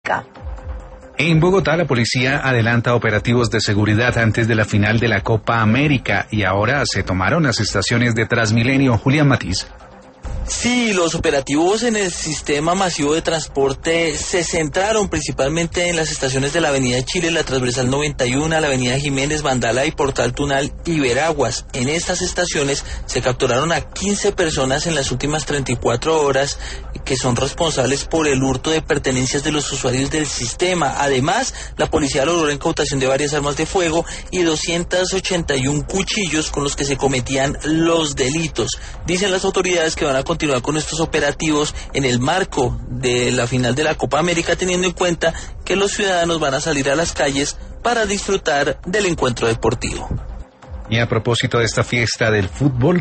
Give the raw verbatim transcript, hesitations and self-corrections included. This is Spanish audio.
América. En Bogotá, la policía adelanta operativos de seguridad antes de la final de la Copa América y ahora se tomaron las estaciones de Transmilenio. Julián Matiz. Sí, los operativos en el sistema masivo de transporte se centraron principalmente en las estaciones de la Avenida Chile, la Transversal noventa y uno, la Avenida Jiménez, Mandala y Portal Tunal y Veraguas. En estas estaciones se capturaron a quince personas en las últimas treinta y cuatro horas que son responsables por el hurto de pertenencias de los usuarios del sistema. Además, la policía logró la incautación de varias armas de fuego y doscientos ochenta y uno cuchillos con los que se cometían los delitos. Dicen las autoridades que van a continuar con estos operativos en el marco de la final de la Copa América, teniendo en cuenta que los ciudadanos van a salir a las calles para disfrutar del encuentro deportivo. Y a propósito de esta fiesta del fútbol,